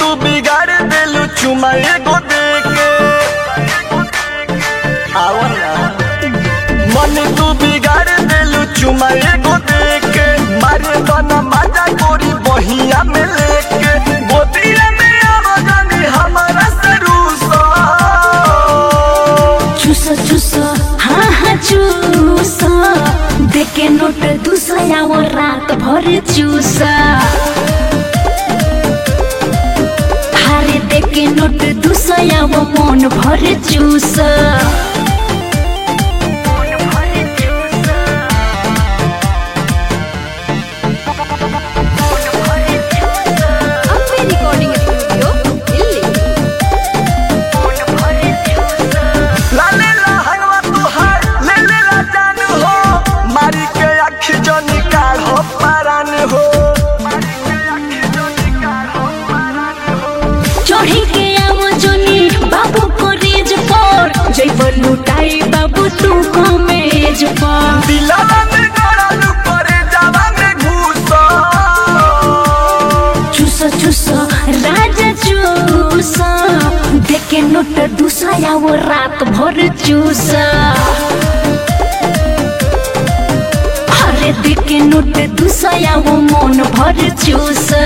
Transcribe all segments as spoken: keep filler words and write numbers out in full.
तू बिगाड़ देलू चुमा एगो देके आओ ना मन तू बिगाड़ देलू चुमा एगो देके मारे बना मजा गोरी बहिया में लेके गोदिया में आवाजानी हमारा सरूसा चूसा चूसा हाँ हाँ चूसा देके नोट दूसरा वो रात भर चूसा हारे देके नोट दूसरा वो मन भर चूसा चढ़ी के आओ जोनी बाबू को रेज पर जैब लुटाई बाबू तू कमेज पर दिलावा में गड़ालू करे जावा में घुसा चूसा चूसा राजा चूसा देखे नोट दूसरा वो रात भर चूसा अरे देखे नोट दूसरा वो मन भर चूसा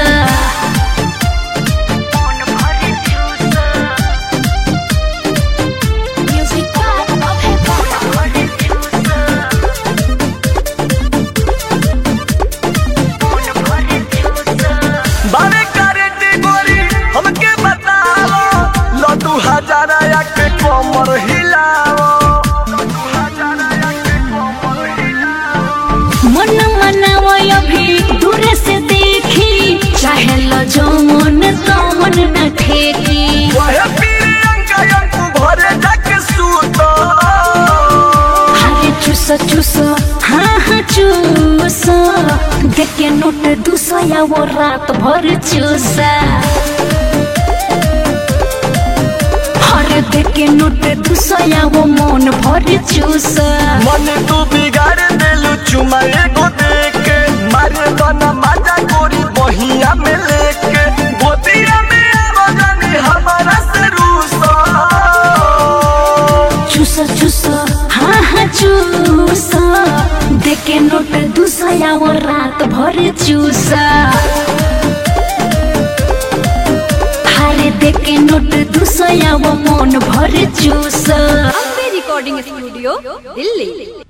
बारे करे दी गोरी हमके बताओ लड्डू हजारा या के कमर हिलाओ मन मनावा अभी दूर से देखी चाहे लो जो मन तो मन न ठेकी वह प्रियंका अंकु भरे जाके सूतो अरे चूसा चूसा हाँ हाँ चूसा देखे नोट दूसरा वो रात भर चूसा अरे देखे नोट दूसरा वो मन भर चूसा मन तू बिगाड़ देलू चुमा एगो देके मारे बना मजा गोरी बहिया में लेके गोदिया में आवाजानी हमारा सरूसा चूसा चूसा हाँ हाँ चूसा देखे नोट दूसरा वो रात भर चूसा हारे देखे नोट दूसरा वो मन भर चूसा रिकॉर्डिंग स्टूडियो दिल्ली।